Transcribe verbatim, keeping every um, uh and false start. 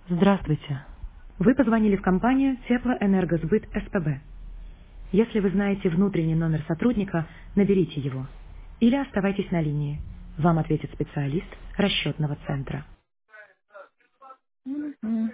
Здравствуйте. Вы позвонили в компанию Теплоэнергосбыт СПБ. Если вы знаете внутренний номер сотрудника, наберите его. Или оставайтесь на линии. Вам ответит специалист расчетного центра. Мгм.